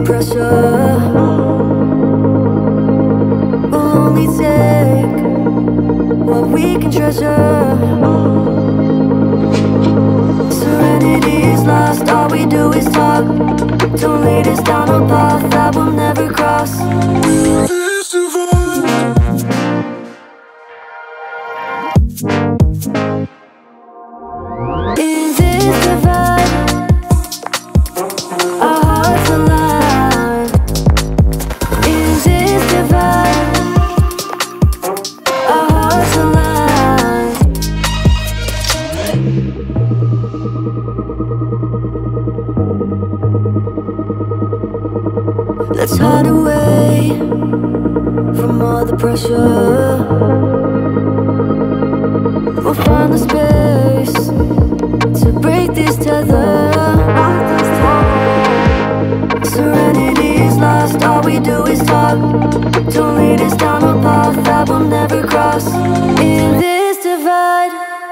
pressure. We'll only take what we can treasure. Serenity is lost, all we do is talk. Don't lead us down a path that we'll never cross. In this divide, our hearts alive. In this divide, our hearts alive. Let's hide away from all the pressure. We'll find the space to break this tether. Serenity is lost, all we do is talk. Don't lead us down a path that we'll never cross. In this divide,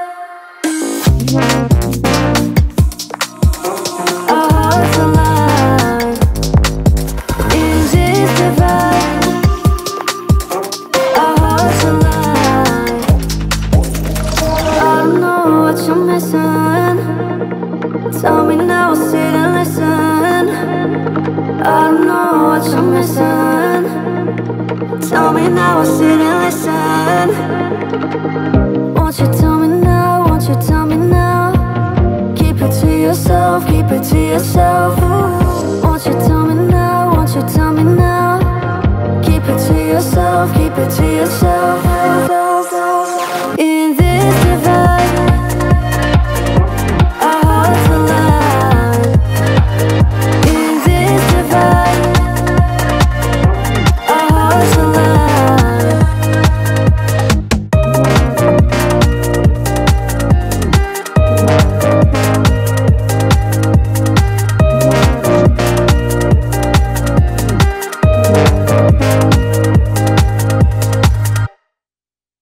our hearts alive. In this divide, our hearts alive. I don't know what you're missing. Tell me now, I'll sit and listen. I don't know what you're missing. Tell me now, I'll sit and listen. Won't you tell me now, won't you tell me now? Keep it to yourself, keep it to yourself. Won't you tell me now, won't you tell me now? Keep it to yourself, keep it to yourself. In